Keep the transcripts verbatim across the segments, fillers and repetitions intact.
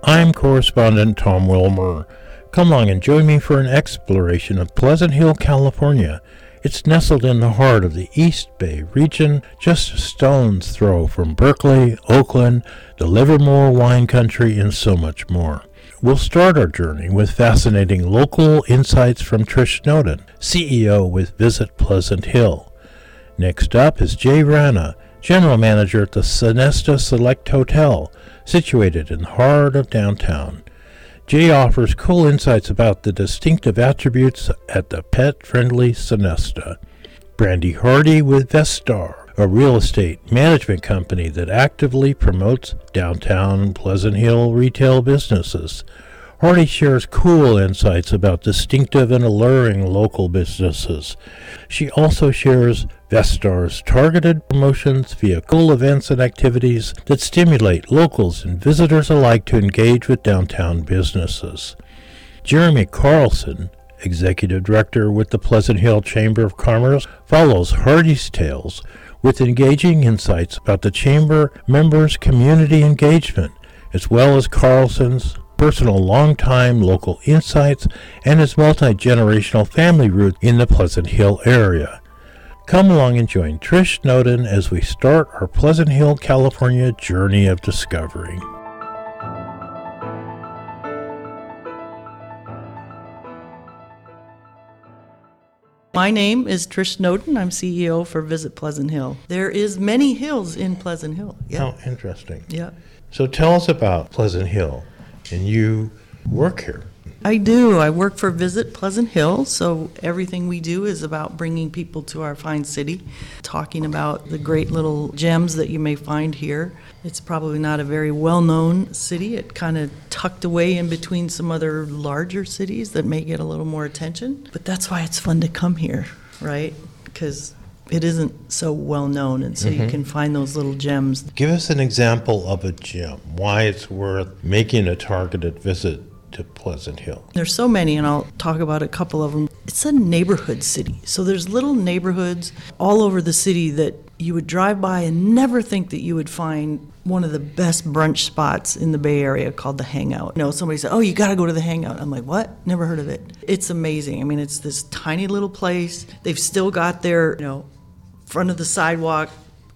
I'm correspondent Tom Wilmer. Come along and join me for an exploration of Pleasant Hill, California. It's nestled in the heart of the East Bay region, just a stone's throw from Berkeley, Oakland, the Livermore wine country, and so much more. We'll start our journey with fascinating local insights from Trish Snowden, C E O with Visit Pleasant Hill. Next up is Jay Rana, General Manager at the Sonesta Select Hotel, situated in the heart of downtown. Jay offers cool insights about the distinctive attributes at the pet-friendly Sonesta. Brandy Hardy with Vestar, a real estate management company that actively promotes downtown Pleasant Hill retail businesses. Hardy shares cool insights about distinctive and alluring local businesses. She also shares Vestar's targeted promotions via cool events and activities that stimulate locals and visitors alike to engage with downtown businesses. Jeremy Carlson, Executive Director with the Pleasant Hill Chamber of Commerce, follows Hardy's tales with engaging insights about the Chamber members' community engagement, as well as Carlson's personal long-time local insights and his multi-generational family roots in the Pleasant Hill area. Come along and join Trish Snowden as we start our Pleasant Hill, California journey of discovery. My name is Trish Snowden. I'm C E O for Visit Pleasant Hill. There is many hills in Pleasant Hill. Yeah. Oh, interesting. Yeah. So tell us about Pleasant Hill, and you work here. I do. I work for Visit Pleasant Hill, so everything we do is about bringing people to our fine city, talking about the great little gems that you may find here. It's probably not a very well-known city. It kind of tucked away in between some other larger cities that may get a little more attention, but that's why it's fun to come here, right? Because it isn't so well-known, and so mm-hmm. you can find those little gems. Give us an example of a gem, why it's worth making a targeted visit to Pleasant Hill. There's so many, and I'll talk about a couple of them. It's a neighborhood city. So there's little neighborhoods all over the city that you would drive by and never think that you would find one of the best brunch spots in the Bay Area called The Hangout. You know, somebody said, oh, you got to go to The Hangout. I'm like, what? Never heard of it. It's amazing. I mean, it's this tiny little place. They've still got their, you know, front of the sidewalk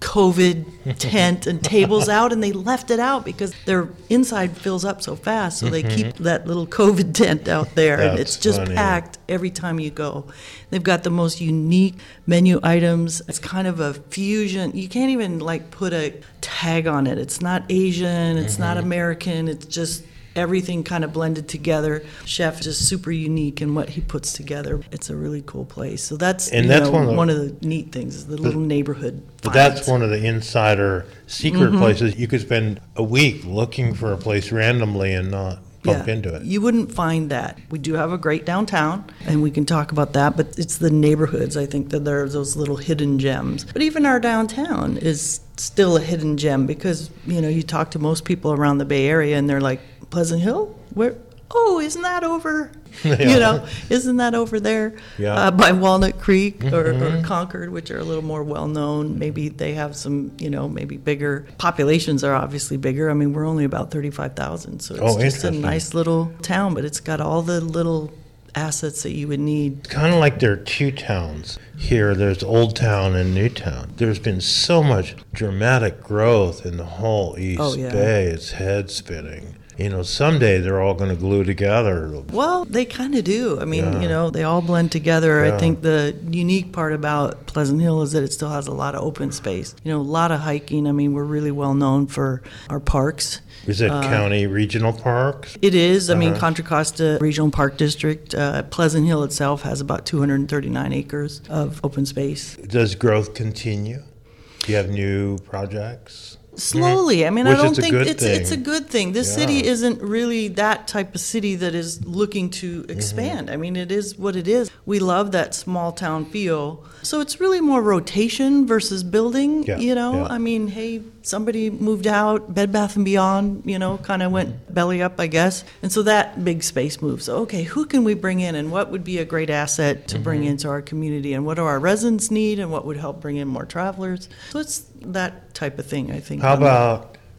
COVID tent and tables out, and they left it out because their inside fills up so fast, so they keep that little COVID tent out there. That's and it's just funny. Packed every time you go. They've got the most unique menu items. It's kind of a fusion. You can't even like put a tag on it. It's not Asian, it's mm-hmm. not American, it's just everything kind of blended together. Chef is just super unique in what he puts together. It's a really cool place. So that's, and you that's know, one, of the, one of the neat things is the but, little neighborhood But finds. that's one of the insider secret mm-hmm. places. You could spend a week looking for a place randomly and not bump yeah, into it. You wouldn't find that. We do have a great downtown, and we can talk about that, but it's the neighborhoods, I think, that there are those little hidden gems. But even our downtown is still a hidden gem because, you know, you talk to most people around the Bay Area, and they're like, Pleasant Hill? Where? Oh, isn't that over? Yeah. You know, isn't that over there yeah. uh, by Walnut Creek mm-hmm. or, or Concord, which are a little more well-known. Maybe they have some, you know, maybe bigger. Populations are obviously bigger. I mean, we're only about thirty-five thousand, so it's oh, just a nice little town, but it's got all the little assets that you would need. It's kind of like there are two towns here. There's Old Town and New Town. There's been so much dramatic growth in the whole East oh, yeah. Bay. It's head spinning. You know, someday they're all going to glue together. Well, they kind of do. I mean, yeah. you know, they all blend together. Yeah. I think the unique part about Pleasant Hill is that it still has a lot of open space. You know, a lot of hiking. I mean, we're really well known for our parks. Is it uh, county regional parks? It is. I uh-huh. mean, Contra Costa Regional Park District. Uh, Pleasant Hill itself has about two hundred thirty-nine acres of open space. Does growth continue? Do you have new projects? Slowly. I mean, Which I don't is a think good it's thing. it's a good thing. This Yeah. city isn't really that type of city that is looking to expand. Mm-hmm. I mean, it is what it is. We love that small town feel. So it's really more rotation versus building, Yeah, you know? yeah. I mean, hey, somebody moved out, Bed Bath and Beyond, you know, kind of went belly up, I guess. And so that big space moves. So, okay, who can we bring in and what would be a great asset to bring into our community and what do our residents need and what would help bring in more travelers? So it's that type of thing, I think. How on the- about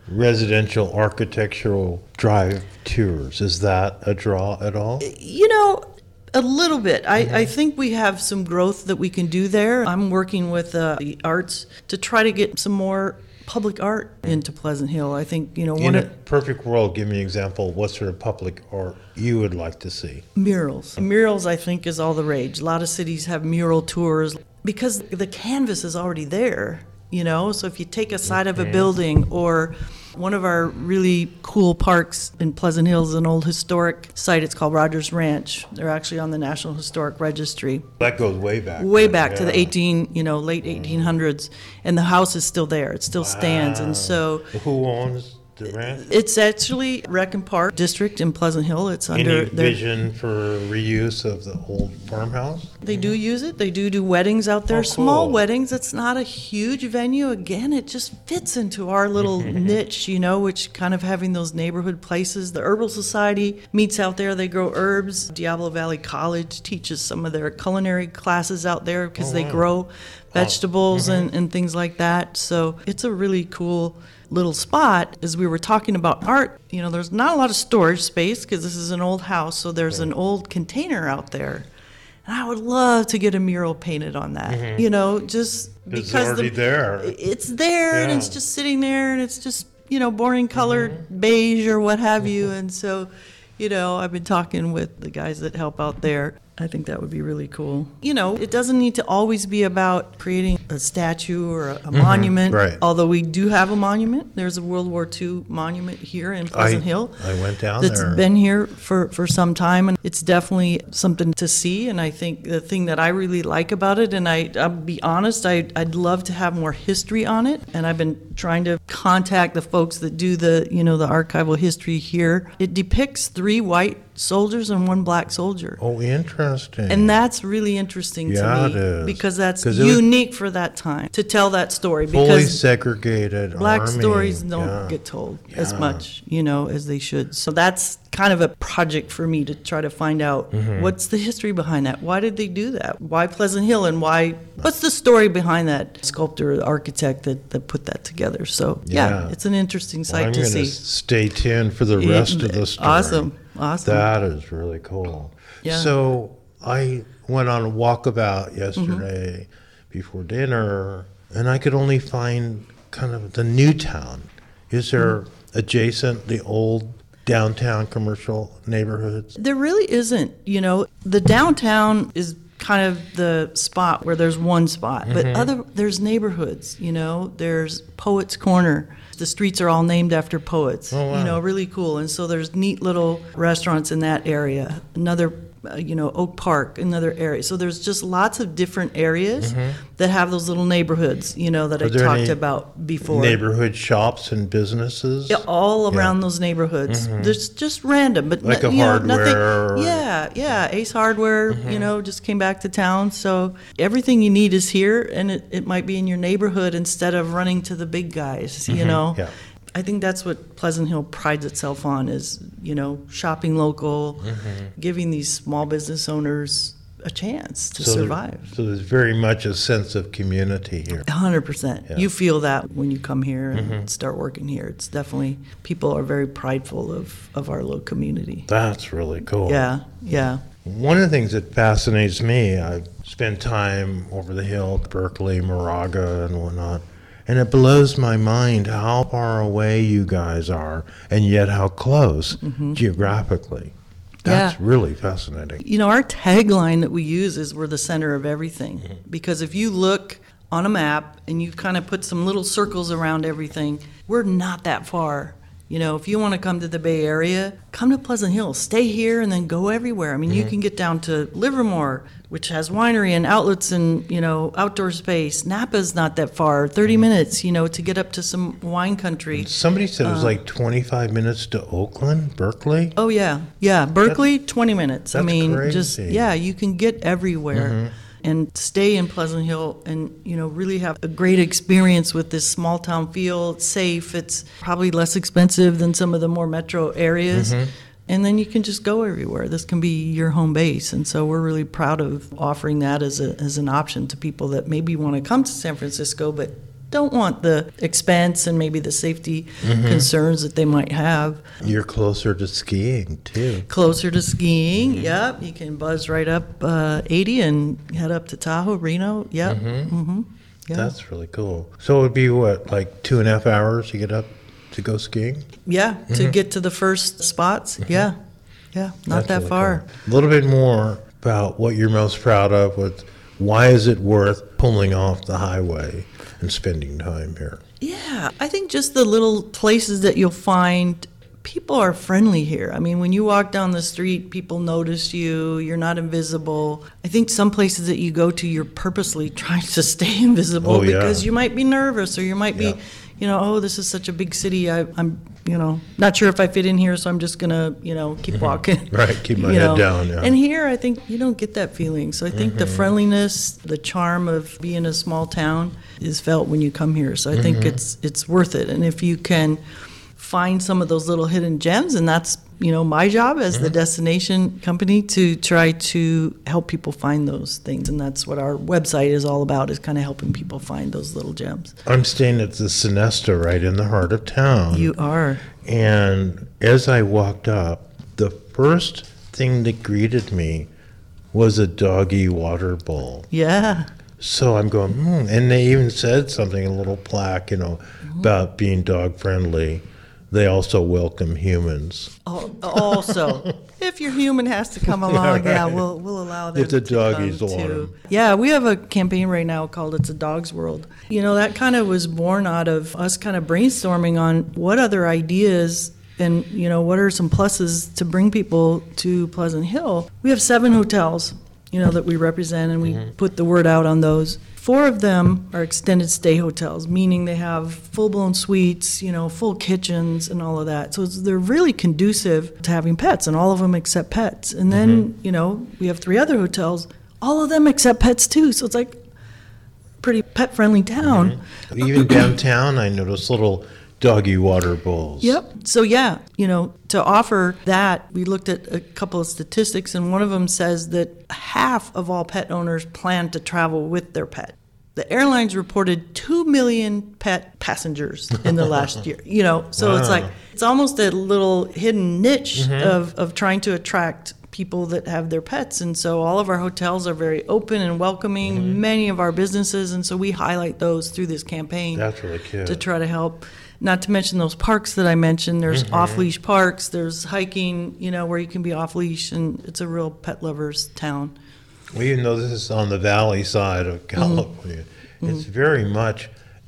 residential architectural drive tours. Is that a draw at all? You know, a little bit. I, I think we have some growth that we can do there. I'm working with uh, the arts to try to get some more public art into Pleasant Hill. I think, you know, In one a of perfect world, give me an example. What sort of public art you would like to see? murals. Murals, I think, is all the rage. A lot of cities have mural tours because the canvas is already there, you know? So if you take a side of a building, or one of our really cool parks in Pleasant Hill is an old historic site. It's called Rogers Ranch. They're actually on the National Historic Registry. That goes way back. Way then, back to the yeah. eighteen, you know, late eighteen hundreds, and the house is still there. It still stands, Wow. and so Who owns the ranch? it's actually Rec and Park District in Pleasant Hill. It's under Any their- vision for reuse of the old farmhouse? They do use it. They do do weddings out there, Oh, small cool. weddings. It's not a huge venue. Again, it just fits into our little niche, you know, which kind of having those neighborhood places. The Herbal Society meets out there. They grow herbs. Diablo Valley College teaches some of their culinary classes out there because Oh, they wow. grow vegetables and, and things like that. So it's a really cool little spot. As we were talking about art, you know, there's not a lot of storage space because this is an old house, so there's an old container out there. And I would love to get a mural painted on that, you know, just It's because already the, there. it's there and Yeah. it's just sitting there and it's just, you know, boring colored beige or what have you. And so, you know, I've been talking with the guys that help out there. I think that would be really cool. You know, it doesn't need to always be about creating a statue or a, a monument. right. Although we do have a monument. There's a World War Two monument here in Pleasant I, Hill. I went down That's there. been here for, for some time, and it's definitely something to see. And I think the thing that I really like about it, and I, I'll be honest, I, I'd love to have more history on it. And I've been trying to contact the folks that do the, you know, the archival history here. It depicts three white soldiers and one black soldier. Oh, interesting. And that's really interesting Yeah, to me it is. because that's 'Cause it was unique for that time to tell that story. fully Because segregated black army. stories don't Yeah. get told as Yeah. much, you know, as they should. So that's kind of a project for me to try to find out Mm-hmm. what's the history behind that. Why did they do that? Why Pleasant Hill, and why? What's the story behind that sculptor, architect that, that put that together? So yeah, Yeah. it's an interesting Well, sight I'm to going to see. stay tuned for the rest of the story. Awesome, awesome. That is really cool. Yeah. So I went on a walkabout Mm-hmm. yesterday before dinner, and I could only find kind of the new town. Is there Mm-hmm. adjacent the old downtown commercial neighborhoods? There really isn't. You know, the downtown is kind of the spot where there's one spot, but other there's neighborhoods. You know, there's Poets Corner. The streets are all named after poets. Oh, wow. You know, really cool. And so there's neat little restaurants in that area. Another, uh, you know, Oak Park, another area. So there's just lots of different areas that have those little neighborhoods. You know, that Are I there talked any about before. Neighborhood shops and businesses? Yeah, all Yeah. around those neighborhoods. There's just random, but Like no- a you know, hardware or- nothing. Yeah, yeah. Ace Hardware, you know, just came back to town, so everything you need is here, and it, it might be in your neighborhood instead of running to the big guys. You know, Yeah. I think that's what Pleasant Hill prides itself on is, you know, shopping local, giving these small business owners a chance to So there- survive. So there's very much a sense of community here. one hundred percent. Yeah. You feel that when you come here and start working here. It's definitely, people are very prideful of, of our little community. That's really cool. Yeah, yeah. One of the things that fascinates me, I've spent time over the hill, Berkeley, Moraga, and whatnot, and it blows my mind how far away you guys are, and yet how close geographically. That's Yeah. really fascinating. You know, our tagline that we use is we're the center of everything. Because if you look on a map and you kind of put some little circles around everything, we're not that far. You know, if you want to come to the Bay Area, come to Pleasant Hill, stay here, and then go everywhere. I mean, you can get down to Livermore, which has winery and outlets and, you know, outdoor space. Napa's not that far, thirty minutes, you know, to get up to some wine country. Somebody said it was like twenty-five minutes to Oakland, Berkeley. Oh, yeah. Yeah. Berkeley, twenty minutes. I that's mean, just, crazy. yeah, you can get everywhere and stay in Pleasant Hill and, you know, really have a great experience with this small town feel. It's safe. It's probably less expensive than some of the more metro areas. And then you can just go everywhere. This can be your home base. And so we're really proud of offering that as, a, as an option to people that maybe want to come to San Francisco but don't want the expense and maybe the safety mm-hmm. concerns that they might have. You're closer to skiing, too. Closer to skiing, mm-hmm. yep. You can buzz right up uh, eighty and head up to Tahoe, Reno, yep. Mm-hmm. Mm-hmm. Yeah. That's really cool. So it would be, what, like two and a half hours to get up to go skiing? Yeah, mm-hmm. to get to the first spots, mm-hmm. yeah. Yeah, not That's that really far. Cool. A little bit more about what you're most proud of. With why is it worth pulling off the highway and spending time here? Yeah, I think just the little places that you'll find, people are friendly here. I mean, when you walk down the street, people notice you. You're not invisible. I think some places that you go to, you're purposely trying to stay invisible oh, because yeah. you might be nervous or you might be, yeah. you know, oh, this is such a big city. I, I'm, you know, not sure if I fit in here, so I'm just going to, you know, keep mm-hmm. walking. Right, keep my you head know. down. Yeah. And here, I think you don't get that feeling. So I think mm-hmm. the friendliness, the charm of being a small town is felt when you come here. So I mm-hmm. think it's it's worth it. And if you can find some of those little hidden gems, and that's, you know, my job as mm-hmm. the destination company to try to help people find those things. And that's what our website is all about, is kind of helping people find those little gems. I'm staying at the Sonesta right in the heart of town. You are. And as I walked up, the first thing that greeted me was a doggy water bowl. Yeah. So I'm going, hmm. And they even said something, a little plaque, you know, mm-hmm. about being dog friendly. They also welcome humans. Oh, also, if your human has to come along, yeah, right. yeah we'll we'll allow them. If the to doggies come want too. them. Yeah, we have a campaign right now called "It's a Dog's World." You know, that kind of was born out of us kind of brainstorming on what other ideas and, you know, what are some pluses to bring people to Pleasant Hill. We have seven hotels, you know, that we represent, and we mm-hmm. put the word out on those. Four of them are extended stay hotels, meaning they have full-blown suites, you know, full kitchens and all of that. So it's, they're really conducive to having pets, and all of them accept pets. And then, mm-hmm. you know, we have three other hotels. All of them accept pets, too. So it's like a pretty pet-friendly town. Mm-hmm. Even downtown, I noticed little doggy water bowls. Yep. So, yeah, you know, to offer that, we looked at a couple of statistics, and one of them says that half of all pet owners plan to travel with their pet. The airlines reported two million pet passengers in the last year. You know, so wow. it's like, it's almost a little hidden niche mm-hmm. of, of trying to attract people that have their pets. And so all of our hotels are very open and welcoming, mm-hmm. many of our businesses, and so we highlight those through this campaign. That's really cute. To try to help. Not to mention those parks that I mentioned. There's mm-hmm. off-leash parks. There's hiking, you know, where you can be off-leash, and it's a real pet lovers town. Well, even though this is on the valley side of California, mm-hmm. it's very much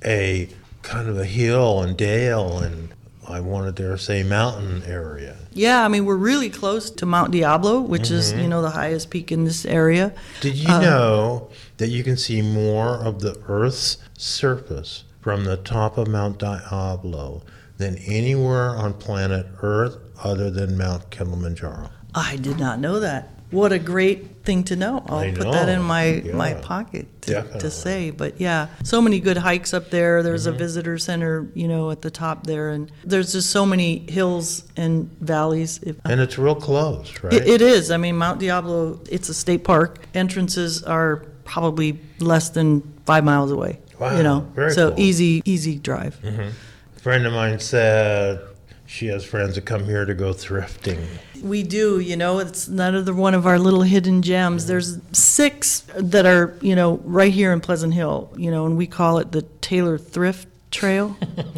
a kind of a hill and dale, and I want to dare say mountain area. Yeah, I mean, we're really close to Mount Diablo, which mm-hmm. is, you know, the highest peak in this area. Did you uh, know that you can see more of the Earth's surface from the top of Mount Diablo than anywhere on planet Earth other than Mount Kilimanjaro? I did not know that. What a great thing to know. I'll I put know. that in my, yeah. my pocket to, to say. But yeah, so many good hikes up there. There's mm-hmm. a visitor center, you know, at the top there. And there's just so many hills and valleys. If, and it's real close, right? It, it is. I mean, Mount Diablo, it's a state park. Entrances are probably less than five miles away. Wow, you know, very so cool. easy, easy drive. Mm-hmm. A friend of mine said she has friends that come here to go thrifting. We do, you know, it's another one of our little hidden gems. There's six that are, you know, right here in Pleasant Hill, you know, and we call it the Taylor Thrift Trail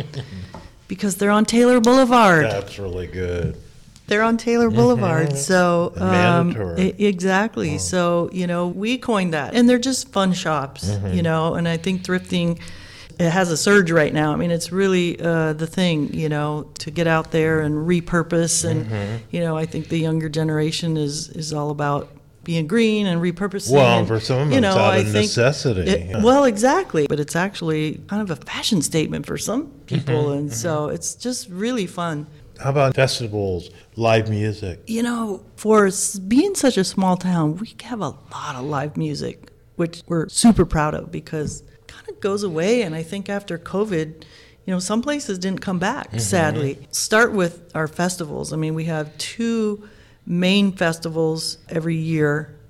because they're on Taylor Boulevard. That's really good. They're on Taylor Boulevard, mm-hmm. so um, mandatory. I- exactly. Oh. So you know, we coined that, and they're just fun shops, mm-hmm. you know. And I think thrifting, it has a surge right now. I mean, it's really uh, the thing, you know, to get out there and repurpose, and mm-hmm. you know, I think the younger generation is is all about being green and repurposing. Well, and, for some of them, you know, it's out I of think necessity. It, yeah. Well, exactly, but it's actually kind of a fashion statement for some people, Mm-hmm. and so it's just really fun. How about festivals, live music? You know, for s- being such a small town, we have a lot of live music, which we're super proud of because it kind of goes away. And I think after COVID, you know, some places didn't come back, mm-hmm. sadly. Start with our festivals. I mean, we have two main festivals every year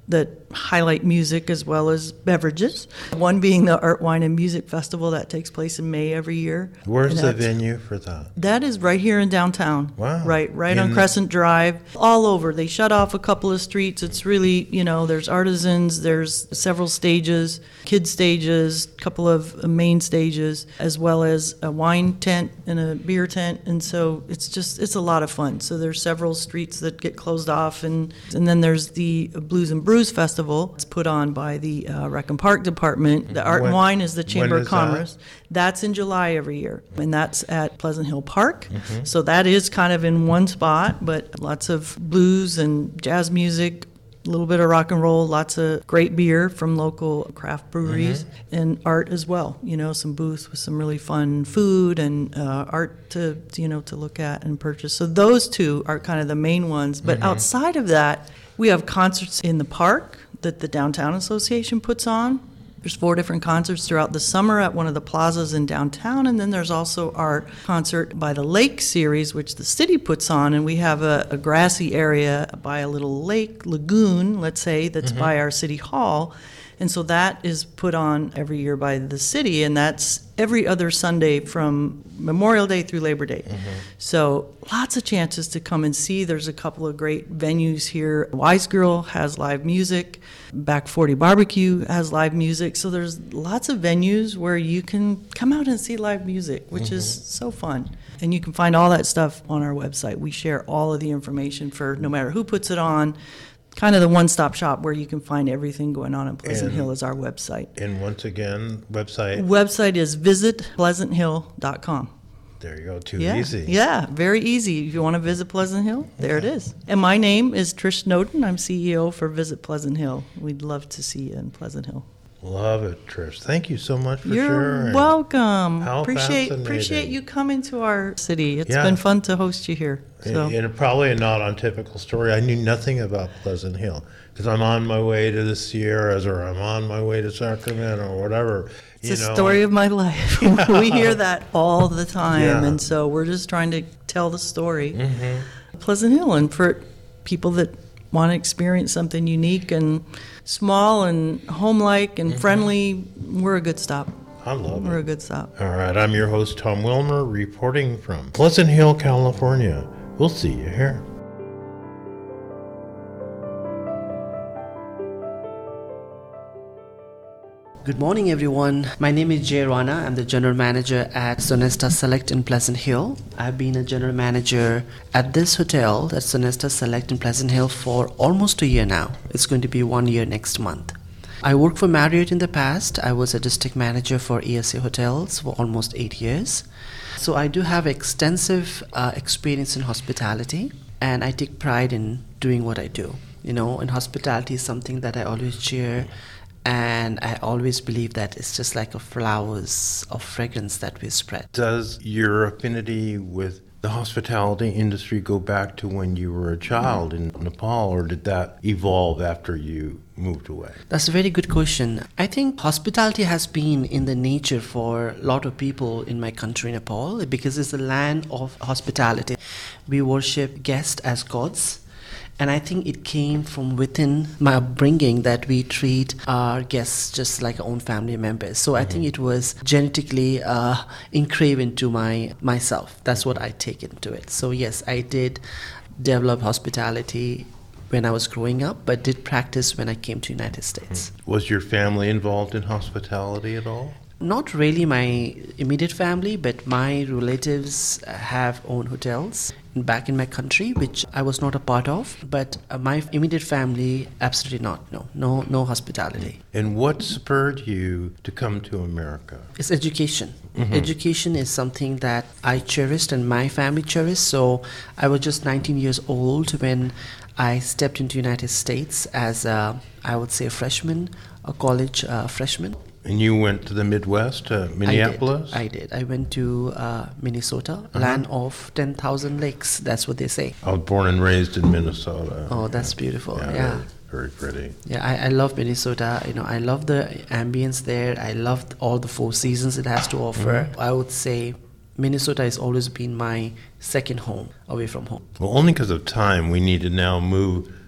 that highlight music as well as beverages. One being the Art, Wine, and Music Festival that takes place in May every year. Where's the venue for that? That is right here in downtown. Wow. Right, right in on Crescent Drive. All over. They shut off a couple of streets. It's really, you know, there's artisans, there's several stages, kid stages, a couple of main stages, as well as a wine tent and a beer tent. And so it's just, it's a lot of fun. So there's several streets that get closed off. And, and then there's the Blues and Brews Festival. It's put on by the uh, Rec and Park Department. The Art When- and Wine is the Chamber when of is Commerce. that? That's in July every year, and that's at Pleasant Hill Park. Mm-hmm. So that is kind of in one spot, but lots of blues and jazz music, a little bit of rock and roll, lots of great beer from local craft breweries, Mm-hmm. and art as well. You know, some booths with some really fun food and uh, art to, you know, to look at and purchase. So those two are kind of the main ones. But Mm-hmm. outside of that, we have concerts in the park that the Downtown Association puts on. There's four different concerts throughout the summer at one of the plazas in downtown, and then there's also our concert by the Lake series, which the city puts on, and we have a, a grassy area by a little lake, lagoon, let's say, that's Mm-hmm. by our city hall. And so that is put on every year by the city, and that's every other Sunday from Memorial Day through Labor Day. Mm-hmm. So lots of chances to come and see. There's a couple of great venues here. Wise Girl has live music. Back forty Barbecue has live music. So there's lots of venues where you can come out and see live music, which is so fun. And you can find all that stuff on our website. We share all of the information for no matter who puts it on. Kind of the one-stop shop where you can find everything going on in Pleasant And- Hill is our website. And once again, website. Website is visit pleasant hill dot com. There you go. Too Yeah, easy. yeah, very easy. If you want to visit Pleasant Hill, there it is. And my name is Trish Snowden. I'm C E O for Visit Pleasant Hill. We'd love to see you in Pleasant Hill. Love it, Trish. Thank you so much for You're sharing. welcome. How appreciate fascinating. appreciate you coming to our city. It's Yeah. been fun to host you here. So. And, and probably a not untypical story. I knew nothing about Pleasant Hill because I'm on my way to the Sierras or I'm on my way to Sacramento or whatever. It's you the know. story of my life. We hear that all the time, Yeah. and so we're just trying to tell the story. Mm-hmm. Pleasant Hill, and for people that want to experience something unique and small and home-like and Mm-hmm. friendly, we're a good stop. I love We're a it. good stop. All right, I'm your host, Tom Wilmer, reporting from Pleasant Hill, California. We'll see you here. Good morning, everyone. My name is Jay Rana. I'm the general manager at Sonesta Select in Pleasant Hill. I've been a general manager at this hotel, at Sonesta Select in Pleasant Hill, for almost a year now. It's going to be one year next month. I worked for Marriott in the past. I was a district manager for E S A Hotels for almost eight years. So I do have extensive uh, experience in hospitality, and I take pride in doing what I do. You know, and hospitality is something that I always cheer. And I always believe that it's just like a flowers of fragrance that we spread. Does your affinity with the hospitality industry go back to when you were a child in Nepal, or did that evolve after you moved away? That's a very good question. I think hospitality has been in the nature for a lot of people in my country, Nepal, because it's the land of hospitality. We worship guests as gods. And I think it came from within my upbringing that we treat our guests just like our own family members. So I think it was genetically uh, engraved into my myself. That's what I take into it. So yes, I did develop hospitality when I was growing up, but did practice when I came to United States. Was your family involved in hospitality at all? Not really my immediate family, but my relatives have own hotels back in my country, which I was not a part of. But uh, my immediate family, absolutely not. No, no, no hospitality. And what spurred you to come to America? It's education. Mm-hmm. Education is something that I cherished and my family cherished. So I was just nineteen years old when I stepped into United States as a, I would say, a freshman, a college uh, freshman. And you went to the Midwest, to Minneapolis? I did. I did. I went to uh, Minnesota, uh-huh. land of ten thousand lakes. That's what they say. I was born and raised in Minnesota. Oh, that's beautiful. Yeah. yeah. Very, very pretty. Yeah, I, I love Minnesota. You know, I love the ambience there. I love all the four seasons it has to offer. Mm-hmm. I would say Minnesota has always been my second home away from home. Well, only because of time, we need to now move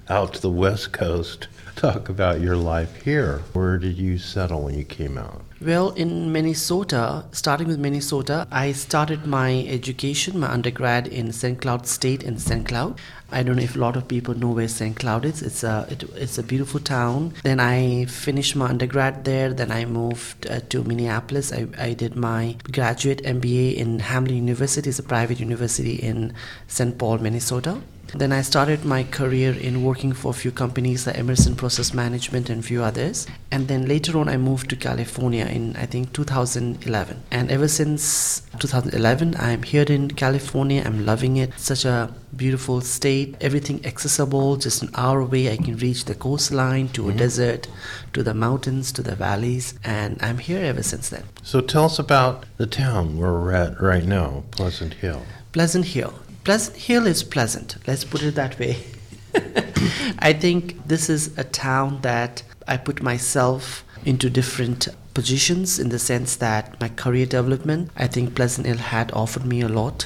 out to the West Coast. Talk about your life here. Where did you settle when you came out? Well, in Minnesota, starting with Minnesota, I started my education, my undergrad in Saint Cloud State in Saint Cloud. I don't know if a lot of people know where Saint Cloud is. It's a it, it's a beautiful town. Then I finished my undergrad there. Then I moved uh, to Minneapolis. I, I did my graduate M B A in Hamline University. It's a private university in Saint Paul, Minnesota. Then I started my career in working for a few companies like Emerson Process Management and a few others. And then later on, I moved to California in, I think, two thousand eleven. And ever since two thousand eleven, I'm here in California. I'm loving it. Such a beautiful state. Everything accessible. Just an hour away, I can reach the coastline, to mm-hmm. a desert, to the mountains, to the valleys. And I'm here ever since then. So tell us about the town where we're at right now, Pleasant Hill. Pleasant Hill. Pleasant Hill is pleasant. Let's put it that way. I think this is a town that I put myself into different positions in the sense that my career development, I think Pleasant Hill had offered me a lot.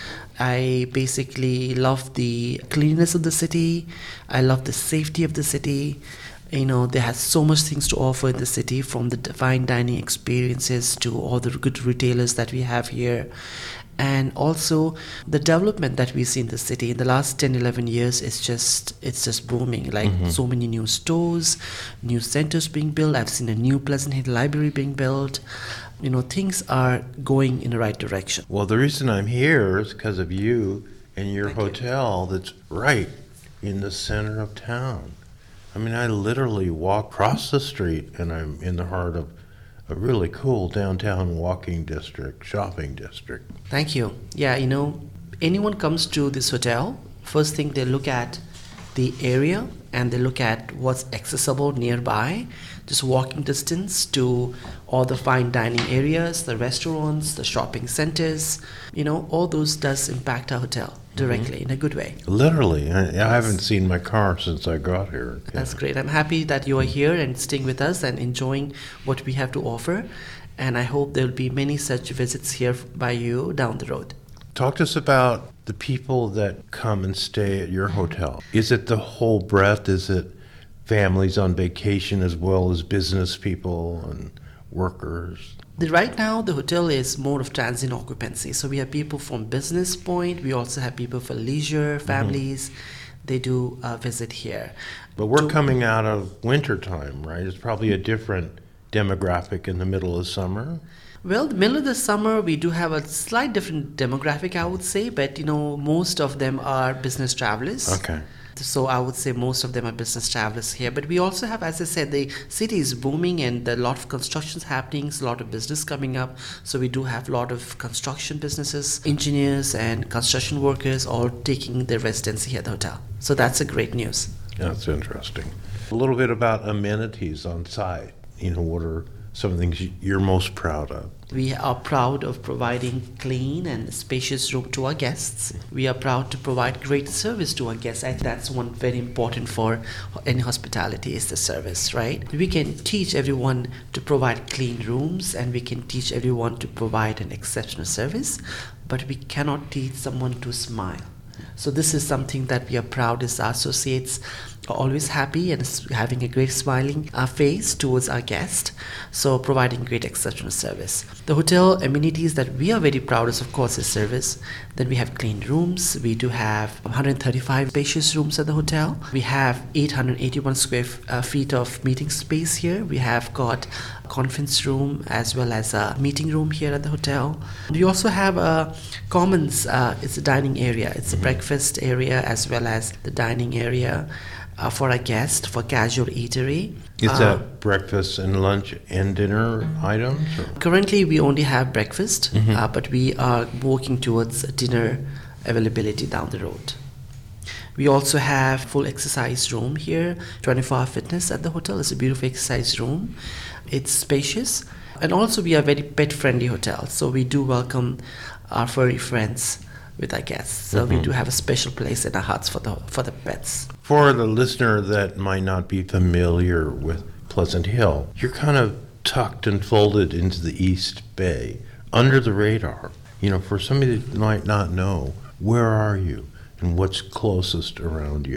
I basically love the cleanliness of the city. I love the safety of the city. You know, they have so much things to offer in the city, from the fine dining experiences to all the good retailers that we have here. And also the development that we see in the city in the last ten, eleven years is just, it's just booming. Like mm-hmm. so many new stores, new centers being built. I've seen a new Pleasant Hill Library being built. You know, things are going in the right direction. Well, the reason I'm here is because of you and your Thank hotel you. That's right in the center of town. I mean, I literally walk across the street and I'm in the heart of a really cool downtown walking district, shopping district. Thank you. Yeah, you know, anyone comes to this hotel, first thing they look at the area and they look at what's accessible nearby, just walking distance to all the fine dining areas, the restaurants, the shopping centers. You know, all those does impact our hotel directly mm-hmm. in a good way. Literally. I, yes. I haven't seen my car since I got here. Yeah. That's great. I'm happy that you are here and staying with us and enjoying what we have to offer. And I hope there will be many such visits here by you down the road. Talk to us about the people that come and stay at your hotel. Is it the whole breadth? Is it families on vacation as well as business people and workers? The, right now, the hotel is more of transient occupancy. So we have people from business point. We also have people for leisure, families. Mm-hmm. They do uh, visit here. But we're to, coming out of winter time, right? It's probably a different demographic in the middle of summer. Well, the middle of the summer, we do have a slight different demographic, I would say. But, you know, most of them are business travelers. Okay. So I would say most of them are business travelers here. But we also have, as I said, the city is booming and a lot of constructions happening, a lot of business coming up. So we do have a lot of construction businesses, engineers and construction workers all taking their residency here at the hotel. So that's a great news. That's interesting. A little bit about amenities on site. You know, what are some of the things you're most proud of? We are proud of providing clean and spacious room to our guests. We are proud to provide great service to our guests. I think that's one very important for any hospitality is the service, right? We can teach everyone to provide clean rooms and we can teach everyone to provide an exceptional service, but we cannot teach someone to smile. So this is something that we are proud as our associates are always happy and having a great smiling uh, face towards our guest. So providing great exceptional service. The hotel amenities that we are very proud of, of course, is service. Then we have clean rooms. We do have one hundred thirty-five spacious rooms at the hotel. We have eight hundred eighty-one square f- uh, feet of meeting space here. We have got a conference room as well as a meeting room here at the hotel. We also have a commons. Uh, it's a dining area. It's a breakfast area as well as the dining area. Uh, for a guest, for casual eatery. Is uh, that breakfast and lunch and dinner items? Or? Currently, we only have breakfast, mm-hmm. uh, but we are working towards dinner availability down the road. We also have full exercise room here, twenty-four hour fitness at the hotel. It's a beautiful exercise room. It's spacious. And also, we are a very pet-friendly hotel, so we do welcome our furry friends with our guests. So mm-hmm. we do have a special place in our hearts for the for the pets. For the listener that might not be familiar with Pleasant Hill, you're kind of tucked and folded into the East Bay, under the radar. You know, for somebody that might not know, where are you and what's closest around you?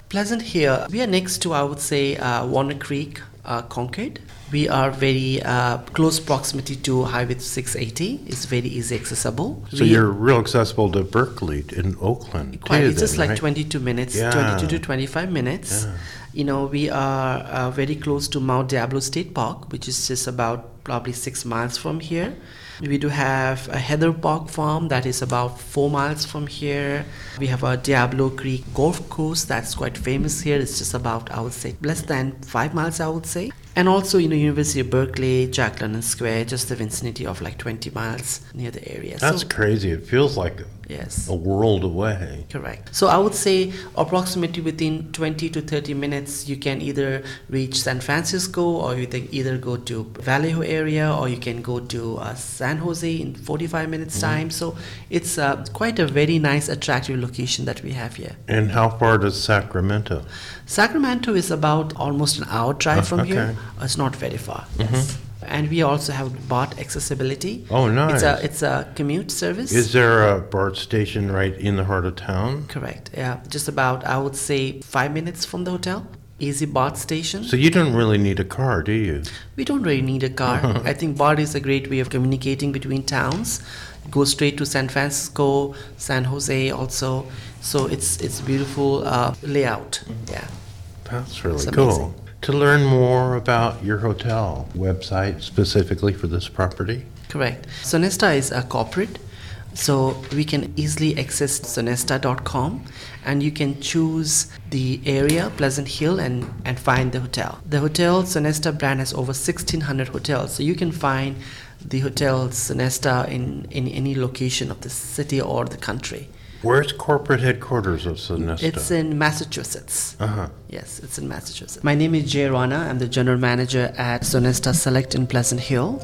Pleasant Hill, we are next to, I would say, uh, Warner Creek, uh, Concord. We are very uh, close proximity to Highway six eighty. It's very easy accessible. So we, you're real accessible to Berkeley in Oakland, quite, too, it's just then, like right? twenty-two minutes, Yeah. twenty-two to twenty-five minutes. Yeah. You know, we are uh, very close to Mount Diablo State Park, which is just about probably six miles from here. We do have a Heather Park Farm that is about four miles from here. We have a Diablo Creek Golf Course that's quite famous here. It's just about, I would say, less than five miles, I would say. And also, you know, University of Berkeley, Jack London Square, just the vicinity of like twenty miles near the area. That's so, crazy. It feels like yes. a world away. Correct. So I would say approximately within twenty to thirty minutes, you can either reach San Francisco, or you can either go to Vallejo area, or you can go to uh, San Jose in forty-five minutes Mm-hmm. time. So it's uh, quite a very nice, attractive location that we have here. And how far does Sacramento? Sacramento is about almost an hour drive Oh, from okay. here. It's not very far. Yes. And we also have BART accessibility. Oh, nice. It's a it's a commute service. Is there a BART station right in the heart of town? Correct. Yeah, just about, I would say, five minutes from the hotel. Easy BART station. So you don't really need a car, do you? We don't really need a car. I think BART is a great way of communicating between towns. Go straight to San Francisco, San Jose also. So it's it's beautiful uh, layout. Yeah. That's really It's cool. amazing. To learn more about your hotel website specifically for this property? Correct. Sonesta is a corporate, so we can easily access sonesta dot com, and you can choose the area, Pleasant Hill, and, and find the hotel. The hotel Sonesta brand has over sixteen hundred hotels, so you can find the hotel Sonesta in, in any location of the city or the country. Where's corporate headquarters of Sonesta? It's in Massachusetts. Uh-huh. Yes, it's in Massachusetts. My name is Jay Rana. I'm the general manager at Sonesta Select in Pleasant Hill.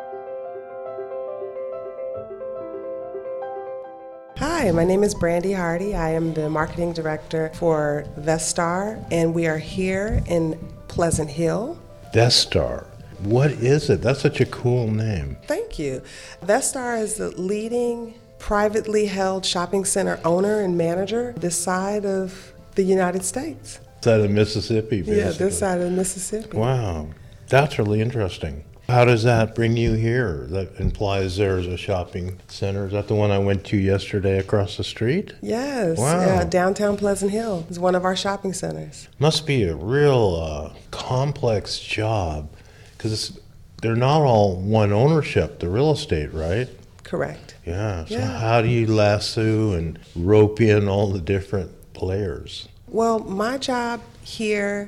Hi, my name is Brandy Hardy. I am the marketing director for Vestar, and we are here in Pleasant Hill. Vestar. What is it? That's such a cool name. Thank you. Vestar is the leading privately held shopping center owner and manager this side of the United States. Side of Mississippi, basically. Yeah, this side of Mississippi. Wow. That's really interesting. How does that bring you here? That implies there's a shopping center. Is that the one I went to yesterday across the street? Yes, Wow. uh, downtown Pleasant Hill is one of our shopping centers. Must be a real uh, complex job because they're not all one ownership, the real estate, right? Correct. Yeah. So Yeah. how do you lasso and rope in all the different players? Well, my job here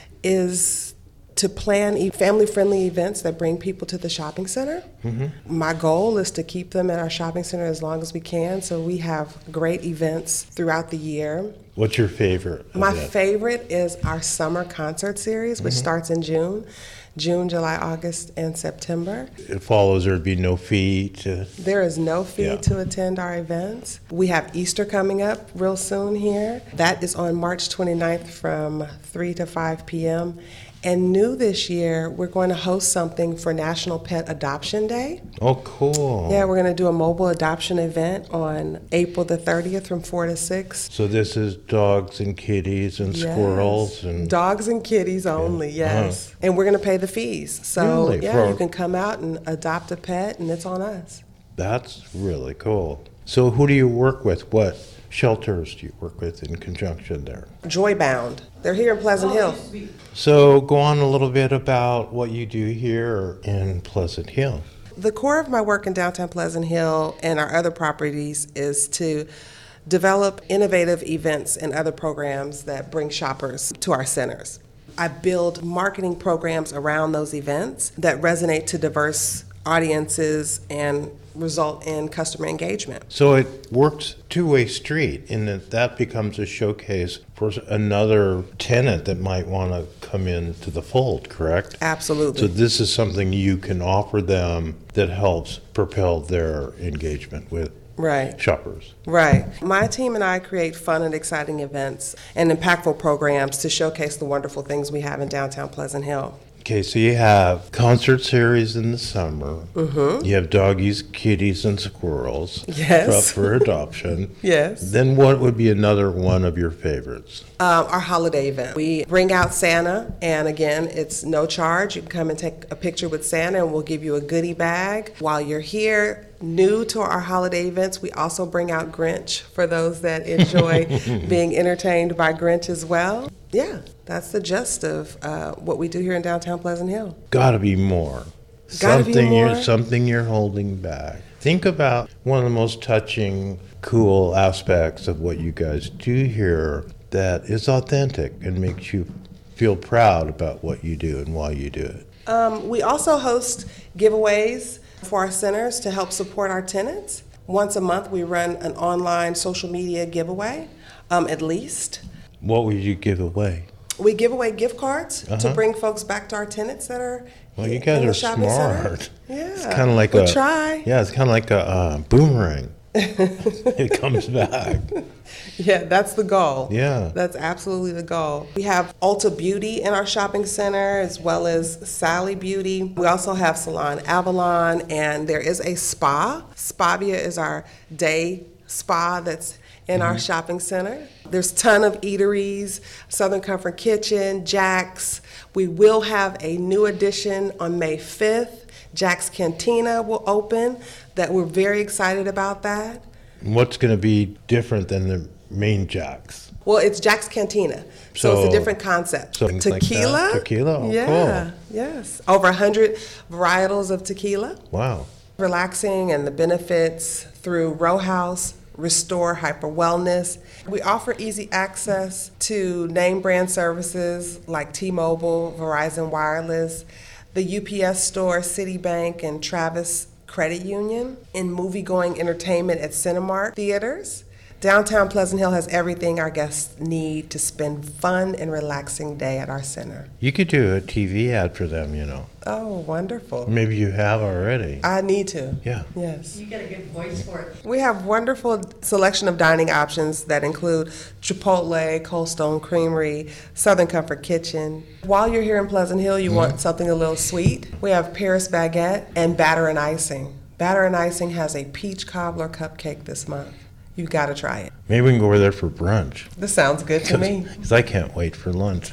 is to plan e- family-friendly events that bring people to the shopping center. Mm-hmm. My goal is to keep them at our shopping center as long as we can, so we have great events throughout the year. What's your favorite? My event? favorite is our summer concert series, which Mm-hmm. starts in June. June, July, August, and September. It follows there'd be no fee to. There is no fee Yeah. to attend our events. We have Easter coming up real soon here. That is on March twenty-ninth from three to five p.m. And new this year, we're going to host something for National Pet Adoption Day. Oh, cool. Yeah, we're going to do a mobile adoption event on April the thirtieth from four to six. So this is dogs and kitties and Yes. squirrels and. Dogs and kitties only, yes. And we're going to pay the fees. So, Really? yeah, For- you can come out and adopt a pet, and it's on us. That's really cool. So who do you work with? What shelters do you work with in conjunction there? Joybound. They're here in Pleasant Hill. So go on a little bit about what you do here in Pleasant Hill. The core of my work in downtown Pleasant Hill and our other properties is to develop innovative events and other programs that bring shoppers to our centers. I build marketing programs around those events that resonate to diverse audiences and result in customer engagement. So it works two-way street in that that becomes a showcase for another tenant that might want to come into the fold, correct? Absolutely. So this is something you can offer them that helps propel their engagement with Right. shoppers. Right. My team and I create fun and exciting events and impactful programs to showcase the wonderful things we have in downtown Pleasant Hill. Okay, so you have concert series in the summer. Mm-hmm. You have doggies, kitties, and squirrels. Yes. Up for adoption. Yes. Then what would be another one of your favorites? Um, our holiday event. We bring out Santa, and again, it's no charge. You can come and take a picture with Santa, and we'll give you a goodie bag. While you're here, new to our holiday events, we also bring out Grinch for those that enjoy being entertained by Grinch as well. Yeah, that's the gist of uh, what we do here in downtown Pleasant Hill. Gotta be more. Gotta be something more. You're, something you're holding back. Think about one of the most touching, cool aspects of what you guys do here that is authentic and makes you feel proud about what you do and why you do it. Um, we also host giveaways for our centers to help support our tenants. Once a month, we run an online social media giveaway, um, at least. What would you give away? We give away gift cards Uh-huh. to bring folks back to our tenants that are Well, you in guys the are shopping smart. center. Yeah, It's kind of like we a try. Yeah, it's kind of like a uh, boomerang. It comes back. Yeah, that's the goal. Yeah. That's absolutely the goal. We have Ulta Beauty in our shopping center as well as Sally Beauty. We also have Salon Avalon, and there is a spa. Spavia is our day spa that's in our shopping center. There's a ton of eateries, Southern Comfort Kitchen, Jack's. We will have a new addition on May fifth. Jack's Cantina will open. That we're very excited about that. What's going to be different than the main Jack's? Well, it's Jack's Cantina, so, it's So- a different concept. so things like that. Tequila? Tequila? Oh, yeah, cool. yes. Over one hundred varietals of tequila. Wow. Relaxing and the benefits through Row House, Restore Hyper Wellness. We offer easy access to name brand services like T-Mobile, Verizon Wireless, the U P S Store, Citibank, and Travis Credit Union, in movie-going entertainment at Cinemark theaters. Downtown Pleasant Hill has everything our guests need to spend fun and relaxing day at our center. You could do a T V ad for them, you know. Oh, wonderful. Maybe you have already. I need to. Yeah. Yes. You got a good voice for it. We have wonderful selection of dining options that include Chipotle, Cold Stone Creamery, Southern Comfort Kitchen. While you're here in Pleasant Hill, you want something a little sweet. We have Paris Baguette and Batter and Icing. Batter and Icing has a peach cobbler cupcake this month. You've got to try it. Maybe we can go over there for brunch. This sounds good to me. Because I can't wait for lunch.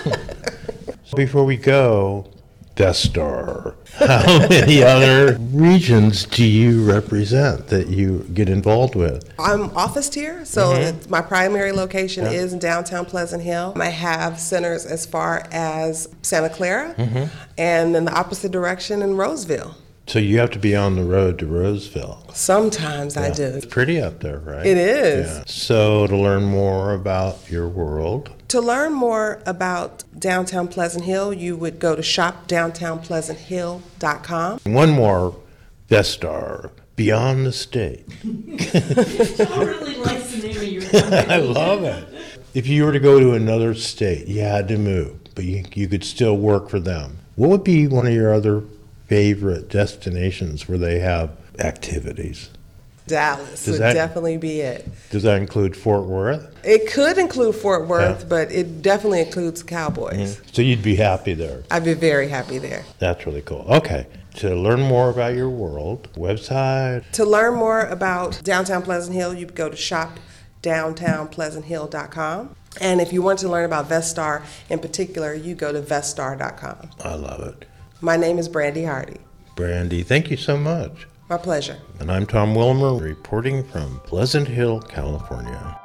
Before we go, Death Star. How many other regions do you represent that you get involved with? I'm officed here, so it's, my primary location Yeah. is in downtown Pleasant Hill. I have centers as far as Santa Clara, and then the opposite direction in Roseville. So you have to be on the road to Roseville. Sometimes I Yeah. do. It's pretty up there, right? It is. Yeah. So to learn more about your world, To learn more about downtown Pleasant Hill, you would go to shop downtown pleasant hill dot com. one more Death Star, Beyond the State. I really like the name of your company. I love it. If you were to go to another state, you had to move, but you, you could still work for them. What would be one of your other favorite destinations where they have activities? Dallas Does would that- definitely be it. Does that include Fort Worth? It could include Fort Worth, Yeah. but it definitely includes Cowboys. So you'd be happy there. I'd be very happy there. That's really cool. Okay. To learn more about your world, website, To learn more about downtown Pleasant Hill, you go to shop downtown pleasant hill dot com. And if you want to learn about Vestar in particular, you go to vestar dot com. I love it. My name is Brandy Hardy. Brandy, thank you so much. My pleasure. And I'm Tom Wilmer, reporting from Pleasant Hill, California.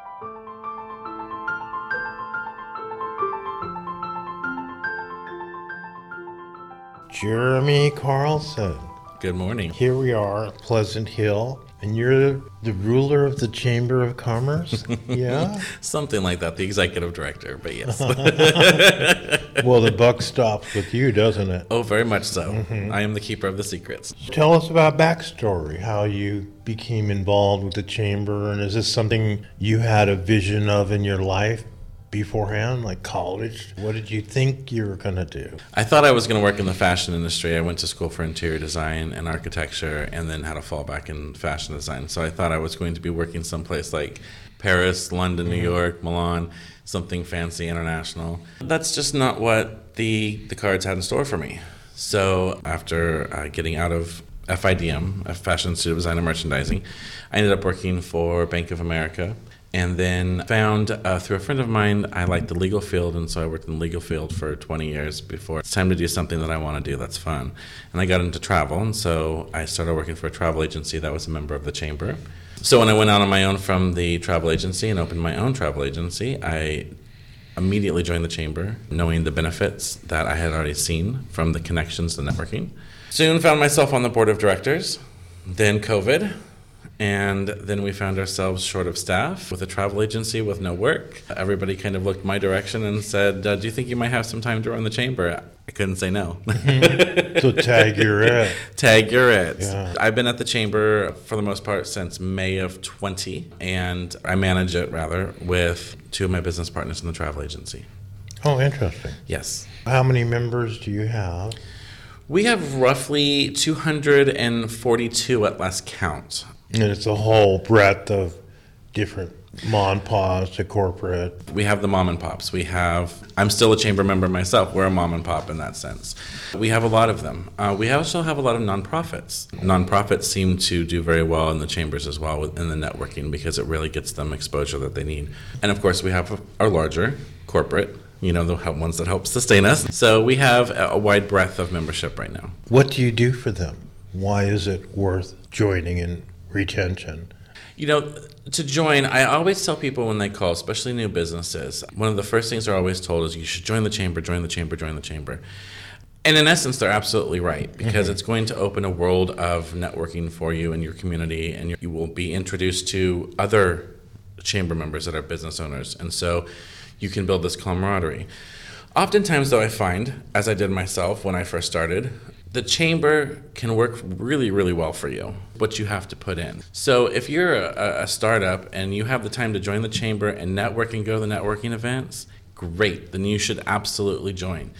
Jeremy Carlson. Good morning. Here we are at Pleasant Hill, and you're the ruler of the Chamber of Commerce? Yeah? Something like that, the executive director, but yes. Well, the buck stops with you, doesn't it? Oh, very much so. I am the keeper of the secrets. Tell us about backstory, how you became involved with the Chamber, and is this something you had a vision of in your life beforehand, like college? What did you think you were going to do? I thought I was going to work in the fashion industry. I went to school for interior design and architecture and then had a fallback in fashion design. So I thought I was going to be working someplace like Paris, London, New York, Milan, something fancy, international. That's just not what the, the cards had in store for me. So after uh, getting out of F I D M, Fashion Institute of Design and Merchandising, I ended up working for Bank of America, and then found uh, through a friend of mine I liked the legal field, and so I worked in the legal field for twenty years before it's time to do something that I want to do that's fun. And I got into travel, and so I started working for a travel agency that was a member of the chamber. So when I went out on my own from the travel agency and opened my own travel agency, I immediately joined the chamber, knowing the benefits that I had already seen from the connections, the networking. Soon found myself on the board of directors, then COVID, and then we found ourselves short of staff with a travel agency with no work. Everybody kind of looked my direction and said, uh, do you think you might have some time to run the chamber? I couldn't say no. So tag you're it. Tag you're it. Yeah. I've been at the chamber for the most part since May of twenty, and I manage it rather with two of my business partners in the travel agency. Oh, interesting. Yes. How many members do you have? We have roughly two hundred forty-two at last count. And it's a whole breadth of different mom and pops to corporate. We have the mom and pops. We have, I'm still a chamber member myself. We're a mom and pop in that sense. We have a lot of them. Uh, we also have a lot of nonprofits. Nonprofits seem to do very well in the chambers as well in the networking because it really gets them exposure that they need. And of course, we have our larger corporate, you know, the ones that help sustain us. So we have a wide breadth of membership right now. What do you do for them? Why is it worth joining in retention? You know, to join, I always tell people when they call, especially new businesses, one of the first things they're always told is you should join the chamber, join the chamber, join the chamber. And in essence, they're absolutely right, because mm-hmm. it's going to open a world of networking for you and your community, and you will be introduced to other chamber members that are business owners. And so you can build this camaraderie. Oftentimes, though, I find, as I did myself when I first started, the chamber can work really, really well for you, what you have to put in. So if you're a, a startup and you have the time to join the chamber and network and go to the networking events, great, then you should absolutely join.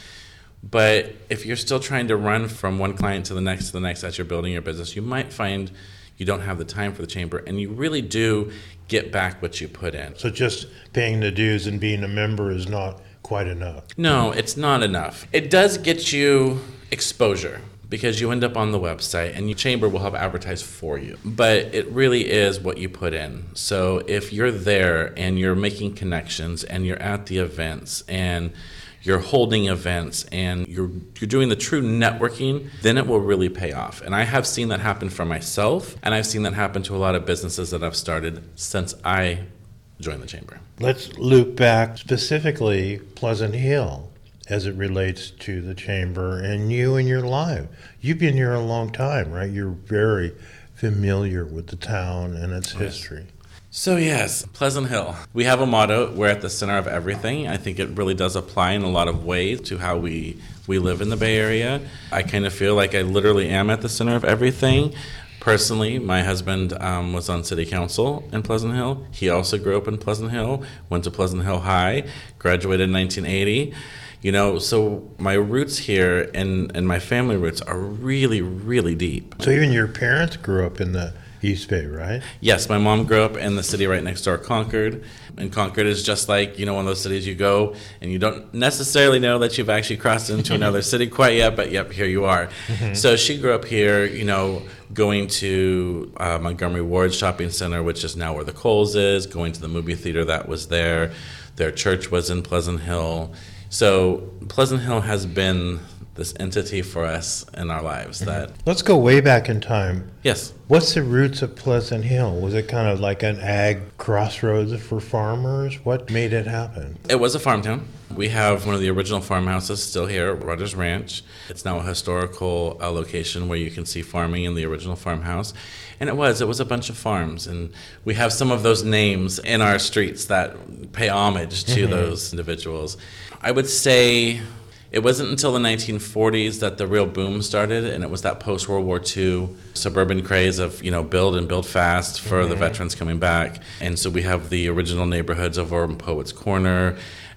But if you're still trying to run from one client to the next to the next as you're building your business, you might find you don't have the time for the chamber, and you really do get back what you put in. So just paying the dues and being a member is not quite enough? No, it's not enough. It does get you exposure because you end up on the website and your chamber will have advertised for you. But it really is what you put in. So if you're there and you're making connections and you're at the events and you're holding events and you're you're doing the true networking, then it will really pay off. And I have seen that happen for myself, and I've seen that happen to a lot of businesses that I've started since I joined the chamber. Let's loop back specifically Pleasant Hill as it relates to the chamber and you and your life. You've been here a long time, right? You're very familiar with the town and its history. So yes, Pleasant Hill. We have a motto, we're at the center of everything. I think it really does apply in a lot of ways to how we, we live in the Bay Area. I kind of feel like I literally am at the center of everything. Personally, my husband um, was on city council in Pleasant Hill. He also grew up in Pleasant Hill, went to Pleasant Hill High, graduated in nineteen eighty. You know, so my roots here and, and my family roots are really, really deep. So even your parents grew up in the East Bay, right? Yes, my mom grew up in the city right next door, Concord. And Concord is just like, you know, one of those cities you go and you don't necessarily know that you've actually crossed into another city quite yet, but yep, here you are. Mm-hmm. So she grew up here, you know, going to uh, Montgomery Ward Shopping Center, which is now where the Kohl's is, going to the movie theater that was there. Their church was in Pleasant Hill. So Pleasant Hill has been this entity for us in our lives. Mm-hmm. That Let's go way back in time. Yes. What's the roots of Pleasant Hill? Was it kind of like an ag crossroads for farmers? What made it happen? It was a farm town. We have one of the original farmhouses still here at Rogers Ranch. It's now a historical uh, location where you can see farming in the original farmhouse. And it was, it was a bunch of farms. And we have some of those names in our streets that pay homage to mm-hmm. those individuals. I would say It wasn't until the nineteen forties that the real boom started, and it was that post-World War Two suburban craze of, you know, build and build fast for mm-hmm. the veterans coming back. And so we have the original neighborhoods over in Poets Corner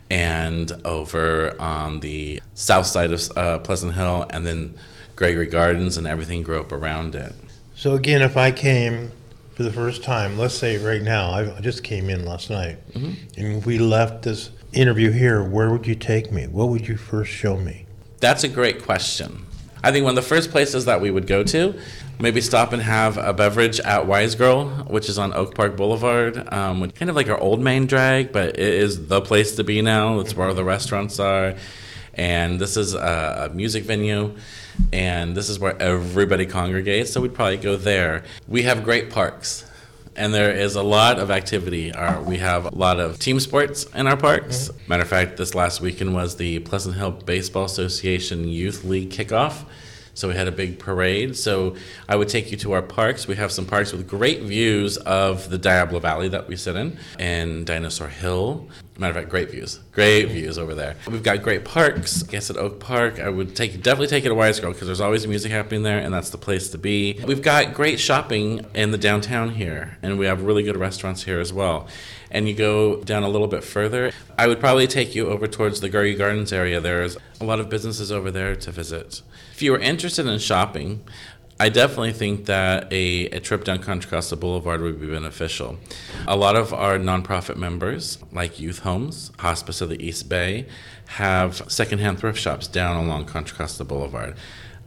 and over on the south side of uh, Pleasant Hill, and then Gregory Gardens, and everything grew up around it. So again, if I came for the first time, let's say right now, I just came in last night, mm-hmm. and we left this interview here, where would you take me? What would you first show me? That's a great question. I think one of the first places that we would go to, maybe stop and have a beverage at Wise Girl, which is on Oak Park Boulevard, um, kind of like our old main drag, but it is the place to be now. It's where the restaurants are, and this is a, a music venue, and this is where everybody congregates, so we'd probably go there. We have great parks, and there is a lot of activity. Our, we have a lot of team sports in our parks. Mm-hmm. Matter of fact, this last weekend was the Pleasant Hill Baseball Association Youth League kickoff. So we had a big parade. So I would take you to our parks. We have some parks with great views of the Diablo Valley that we sit in, and Dinosaur Hill. Matter of fact, great views. Great views over there. We've got great parks. I guess at Oak Park, I would take definitely take you to Wise Girl, because there's always music happening there, and that's the place to be. We've got great shopping in the downtown here, and we have really good restaurants here as well. And you go down a little bit further, I would probably take you over towards the Gregory Gardens area. There's a lot of businesses over there to visit. If you were interested in shopping, I definitely think that a, a trip down Contra Costa Boulevard would be beneficial. A lot of our nonprofit members, like Youth Homes, Hospice of the East Bay, have secondhand thrift shops down along Contra Costa Boulevard.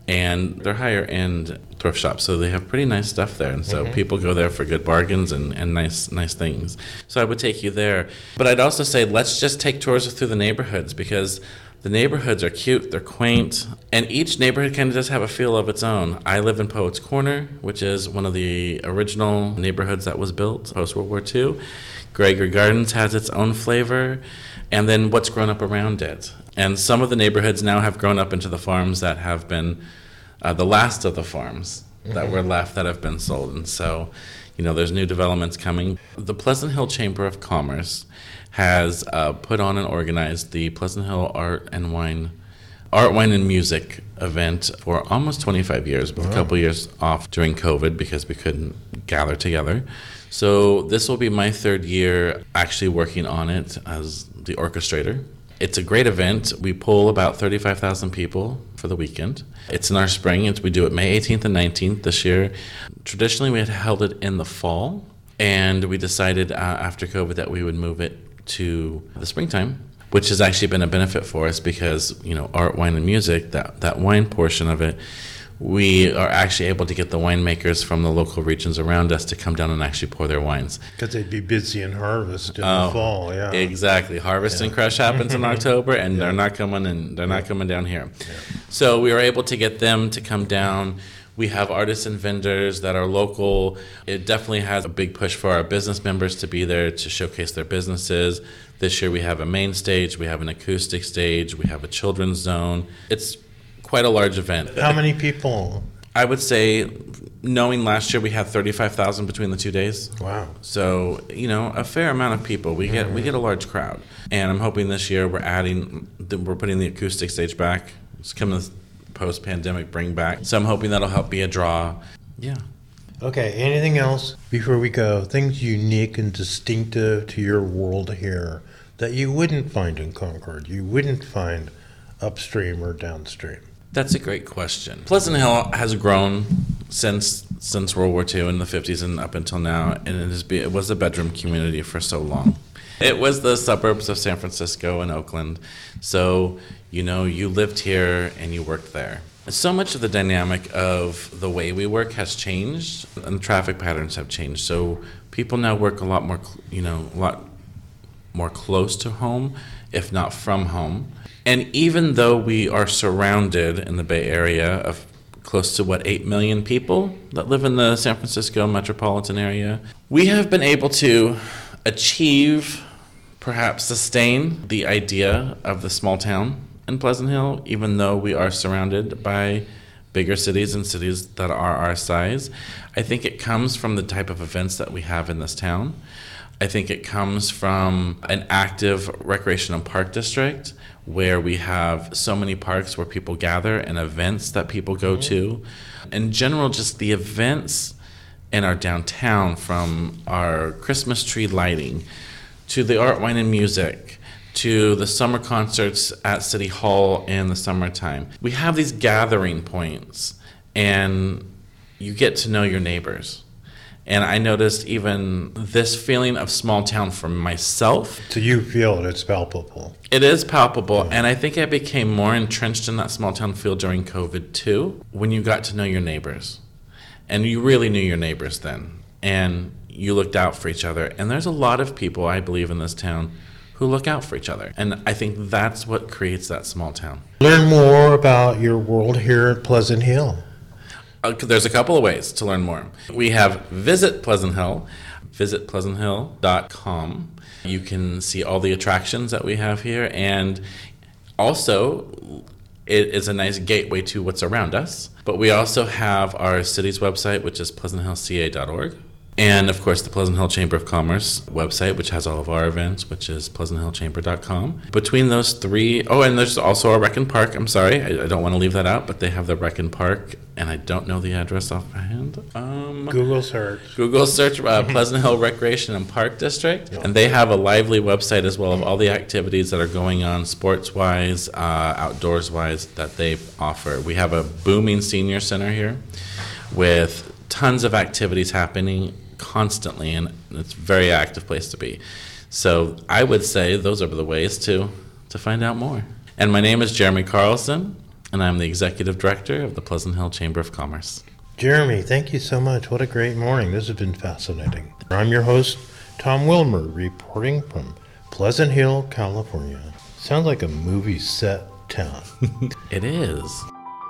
And they're higher-end thrift shops, so they have pretty nice stuff there. And so mm-hmm. people go there for good bargains and, and nice nice things. So I would take you there. But I'd also say let's just take tours through the neighborhoods, because the neighborhoods are cute, they're quaint, and each neighborhood kind of does have a feel of its own. I live in Poets Corner, which is one of the original neighborhoods that was built post-World War Two. Gregory Gardens has its own flavor, and then what's grown up around it. And some of the neighborhoods now have grown up into the farms that have been uh, the last of the farms mm-hmm. that were left that have been sold. And so, you know, there's new developments coming. The Pleasant Hill Chamber of Commerce has uh, put on and organized the Pleasant Hill Art and Wine Art, Wine, and Music event for almost twenty-five years, with wow. a couple years off during COVID because we couldn't gather together. So this will be my third year actually working on it as the orchestrator. It's a great event. We pull about thirty-five thousand people for the weekend. It's in our spring. It's, we do it May eighteenth and nineteenth this year. Traditionally, we had held it in the fall, and we decided uh, after COVID that we would move it to the springtime, which has actually been a benefit for us because, you know, art, wine, and music, that, that wine portion of it, we are actually able to get the winemakers from the local regions around us to come down and actually pour their wines. Because they'd be busy in harvest in oh, the fall, yeah. Exactly. Harvest yeah. and crush happens in October, and yeah. they're not coming in. They're yeah. not coming down here. Yeah. So we were able to get them to come down. We have artists and vendors that are local. It definitely has a big push for our business members to be there to showcase their businesses. This year we have a main stage, we have an acoustic stage, we have a children's zone. It's quite a large event. How many people? I would say, knowing last year we had thirty-five thousand between the two days. Wow. So, you know, a fair amount of people. We get mm-hmm. we get a large crowd. And I'm hoping this year we're adding, we're putting the acoustic stage back. It's coming post-pandemic bring back. So I'm hoping that'll help be a draw. Yeah. Okay, anything else before we go? Things unique and distinctive to your world here that you wouldn't find in Concord, you wouldn't find upstream or downstream? That's a great question. Pleasant Hill has grown since since World War Two in the fifties and up until now, and it, has been, it was a bedroom community for so long. It was the suburbs of San Francisco and Oakland. So, you know, you lived here and you worked there. So much of the dynamic of the way we work has changed, and the traffic patterns have changed. So people now work a lot more, you know, a lot more close to home, if not from home. And even though we are surrounded in the Bay Area of close to, what, eight million people that live in the San Francisco metropolitan area, we have been able to achieve, perhaps sustain, the idea of the small town in Pleasant Hill, even though we are surrounded by bigger cities and cities that are our size. I think it comes from the type of events that we have in this town. I think it comes from an active recreation and park district where we have so many parks where people gather and events that people go mm-hmm. to. In general, just the events in our downtown, from our Christmas tree lighting to the art, wine, and music, to the summer concerts at City Hall in the summertime. We have these gathering points, and you get to know your neighbors. And I noticed even this feeling of small town for myself. So you feel it, it's palpable. It is palpable, yeah. And I think I became more entrenched in that small town feel during COVID too, when you got to know your neighbors. And you really knew your neighbors then. And you looked out for each other. And there's a lot of people, I believe, in this town who look out for each other. And I think that's what creates that small town. Learn more about your world here at Pleasant Hill. Uh, there's a couple of ways to learn more. We have Visit Pleasant Hill, visit pleasant hill dot com. You can see all the attractions that we have here, and also it is a nice gateway to what's around us. But we also have our city's website, which is pleasant hill c a dot org. And, of course, the Pleasant Hill Chamber of Commerce website, which has all of our events, which is pleasant hill chamber dot com. Between those three, oh, and there's also our Rec and Park. I'm sorry, I, I don't want to leave that out, but they have the Rec and Park, and I don't know the address offhand. Um, Google search. Google search uh, Pleasant Hill Recreation and Park District. Yep. And they have a lively website as well of all the activities that are going on sports-wise, uh, outdoors-wise, that they offer. We have a booming senior center here with tons of activities happening constantly, and it's a very active place to be. So I would say those are the ways to to find out more. And my name is Jeremy Carlson, and I'm the Executive Director of the Pleasant Hill Chamber of Commerce. Jeremy, thank you so much. What a great morning. This has been fascinating. I'm your host, Tom Wilmer, reporting from Pleasant Hill, California. Sounds like a movie set town. It is.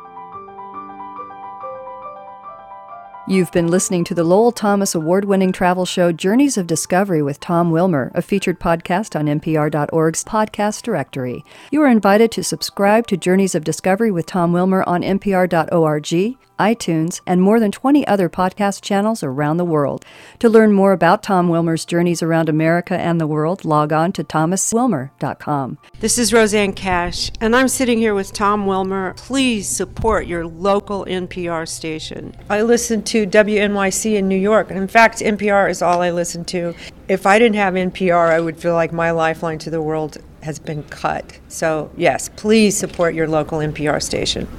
You've been listening to the Lowell Thomas award-winning travel show Journeys of Discovery with Tom Wilmer, a featured podcast on N P R dot org's podcast directory. You are invited to subscribe to Journeys of Discovery with Tom Wilmer on N P R dot org, iTunes, and more than twenty other podcast channels around the world. To learn more about Tom Wilmer's journeys around America and the world, log on to thomas wilmer dot com. This is Roseanne Cash, and I'm sitting here with Tom Wilmer. Please support your local N P R station. I listen to W N Y C in New York, and in fact, N P R is all I listen to. If I didn't have N P R, I would feel like my lifeline to the world has been cut. So, yes, please support your local N P R station.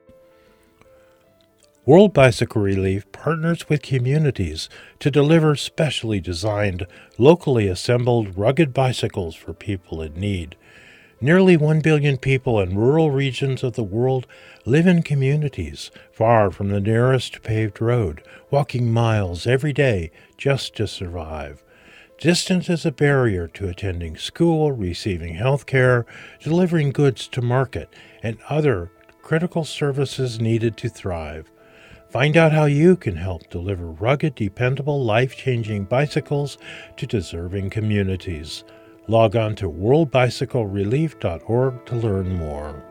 World Bicycle Relief partners with communities to deliver specially designed, locally assembled rugged bicycles for people in need. Nearly one billion people in rural regions of the world live in communities far from the nearest paved road, walking miles every day just to survive. Distance is a barrier to attending school, receiving health care, delivering goods to market, and other critical services needed to thrive. Find out how you can help deliver rugged, dependable, life-changing bicycles to deserving communities. Log on to world bicycle relief dot org to learn more.